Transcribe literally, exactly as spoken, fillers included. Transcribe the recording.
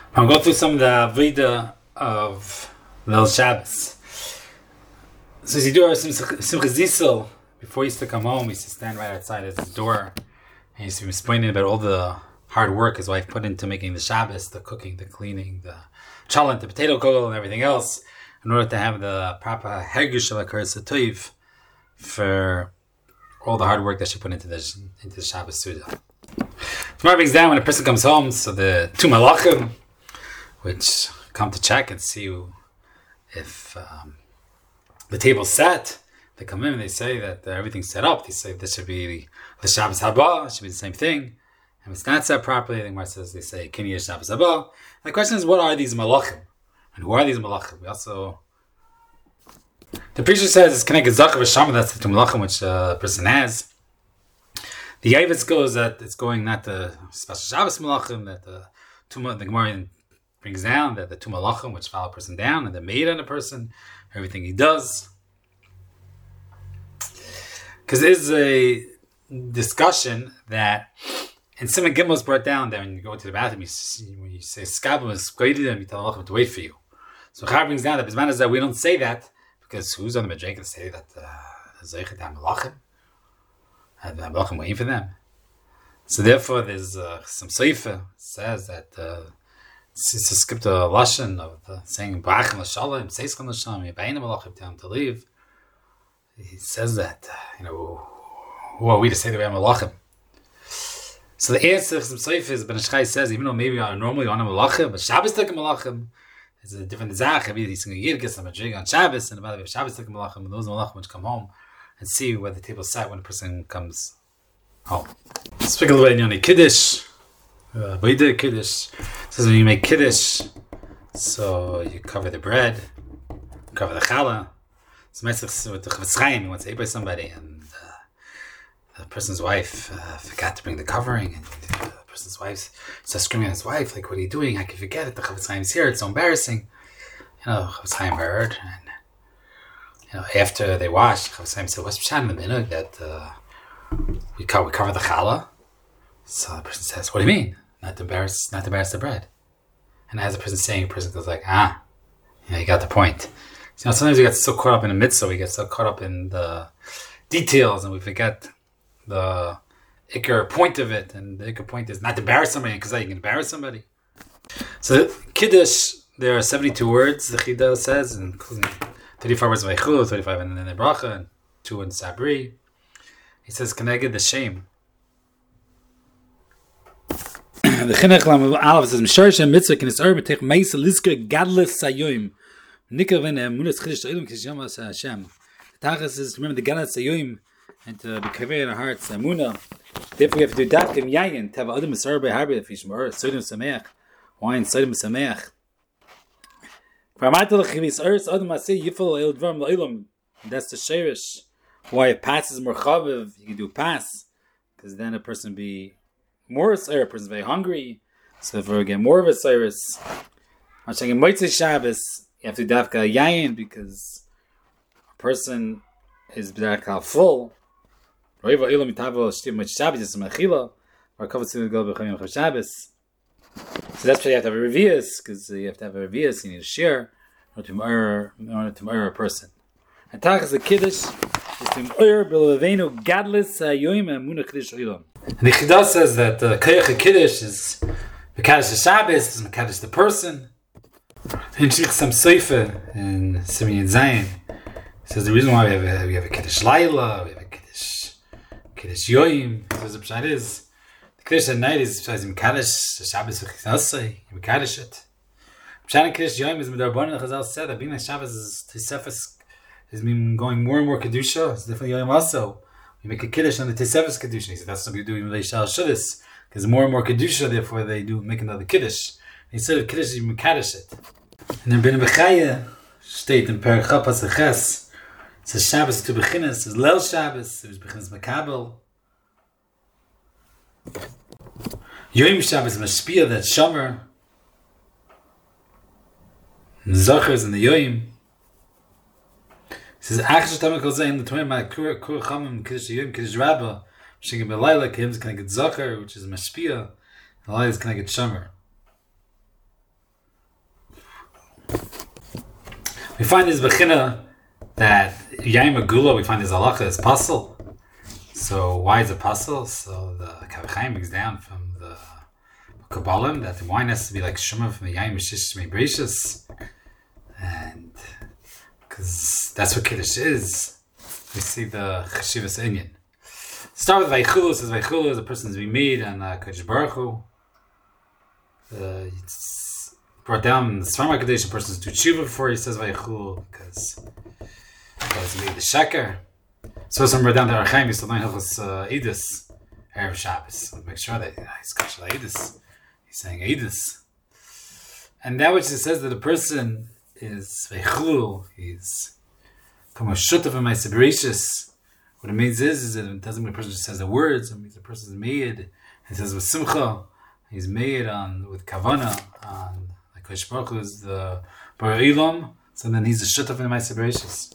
I'll go through some of the Avodah of Leil Shabbos. So you do Simcha Zisel, before he used to come home, he used to stand right outside his door, and he used to be explaining about all the hard work his wife put into making the Shabbos, the cooking, the cleaning, the chalent, the potato kugel, and everything else, in order to have the proper Hergish of Toiv for all the hard work that she put into the into the Shabbos Suda. Tomorrow brings down when a person comes home, so the two malachim, which come to check and see if um, the table's set. They come in and they say that uh, everything's set up. They say this should be the, the Shabbos Haba, it should be the same thing. And if it's not set properly, the Gemara says they say Kiniyah Shabbos Haba. And the question is, what are these malachim? And who are these malachim? We also, the preacher says it's connected Zachar v'Shama, that's the two malachim which uh, a person has. The Yavitz goes that it's going not the special Shabbos malachim, that the two the Gemara brings down that the two malachim which follow a person down and the made on a person, everything he does. Because there's a discussion that in Simon Gimel is brought down that when you go to the bathroom, you see, when you say Skabim is graded and you tell malachim to wait for you. So Char brings down that Bisman is that we don't say that because who's on the Madrega to say that Zeichet uh, HaMalachim? And the malachim waiting for them. So therefore, there's uh, some Seifa says that uh, it's a skipped a lashon of the saying Brachim l'Shalom, Seiskan l'Shalom, Yebayim malachim, tell him to leave. He says that, you know, who are we to say that we have malachim? So the answer to some Seifa is Ben Ishchai says, even though maybe are normally on a malachim, but Shabbos take a malachim is a different zach. Maybe he's going to get some Madrig on Shabbos, and about Shabbos take a malachim, and those malachim which come home and see where the table is set when a person comes home. Speak a little bit in Yoni Kiddush. Avodah uh, Kiddush. It says when you make Kiddush, so you cover the bread, you cover the challah. So with the Chofetz Chaim, he wants to eat by somebody, and uh, the person's wife uh, forgot to bring the covering, and the person's wife starts screaming at his wife, like, what are you doing? How can you forget it? The Chofetz Chaim's here, it's so embarrassing. You know, Chofetz Chaim heard, and you know, after they washed, Chofetz Chaim said, what's Pshat in the minute that uh, we, cover, we cover the challah? So the person says, what do you mean? Not to embarrass, not to embarrass the bread. And as the person saying, the person goes like, ah, you know, you got the point. So, you know, sometimes we get so caught up in the mitzvah, we get so caught up in the details, and we forget the ikar point of it. And the ikar point is not to embarrass somebody, because you can embarrass somebody. So Kiddush, there are seventy-two words, the Chida says, including thirty-five words of Eichul, thirty-five in the Bracha, and two in Sabri. He says, Keneged the shame. The Chinuch Lam Aleph says, Mishar Shem Mitzvah Kin Yisar B'Tech Meisa Lizker Gadlus Sayoim. Nikar Ven Emunas Chidish Ta'ilum Kish Yamas Hashem. The Tachas is to remember the Gadlus Sayoim and to be kaver in our hearts, Emunah. Therefore we have to do Dach Kim Yayin, to have Adam Yisar B'Harbi Fish Mor, Sodim Sameach, wine Sodim Sameach. V'Amarta L'Chiv Yisar Adam Aseh Yifol El Dvarim L'Olam. That's the Sherish. Why it passes more chaviv, you can do pass, because then a person be more or a person very hungry, so if we get more of a cyrus. I'm saying in Motzei Shabbos, you have to dafka yayin because a person is b'dafka full. So that's why you have to have a revius, because you have to have a revius, you need to share in order to murder, in order to murder a person. And tachas the kiddush. And the Chida says that the Koyach Kiddush is Mekadosh the Shabbos, is Mekadosh the person. In Shich Sam Seifa in Simeon Zayin, says the reason why we have a, we have a Kiddush Laila, we have a Kiddush Kiddush Yoyim. So the Pshat is the Kiddush at night is Mekadosh the Shabbos v'Chidasei, Mekadosh it. Pshat in Kiddush Yoyim is Midarbanan. The Chazal said that being a Shabbos is Tisefes. Has been going more and more kedusha. It's definitely Yom also. We make a kiddush on the Tesefes kedusha. He said that's something you do in Leishal Shuddis, because more and more kedusha, therefore they do make another kiddush. And instead of kiddush, you mekadosh it. And then Ben Bechaya state in Perek Chapas Eches, it says Shabbos to beginning. It says Leil Shabbos. It was begins Makabel. Yom Shabbos Mashpia, that Shomer. Zachar in the Yom. It says, Achas Tamak Ozayin, the Torah, my Kur Chamim, Kiddush Yom, Kiddush Rabbah, Shingim Belayla, Kihim is going to get Zachar, which is Mashpia, and Laila is going to get Shomer. We find this bechina that Yaim Agula, we find this halacha is puzzle. So why is it puzzle? So the Kavchaim brings down from the Kabbalah that the wine has to be like Shema from the Yaim Mishish Mebrishis. And because that's what Kiddush is, we see the Cheshivas Inyan. Start with Vaychulu. It says Vaychulu is a person's made on uh, Kodesh Baruch Hu. Uh, it's brought down in the Svarma Kadesh, a person's do tshuva before he says Vaychulu because because he made the sheker. So some brought down the Archaim, he's still doing Hilchos Edus, Erev Shabbos. So make sure that he's Kashal Edus. He's saying Edus. And that which it says that the person is Vaychulu, he's come a shutav in my separatious. What it means is, is that it doesn't mean the person just says the words, it means the person is made. It says with simcha, he's made on with kavana, on like Kodesh Baruch Hu is the Bar Ilam, so then he's a shutav in my separatious.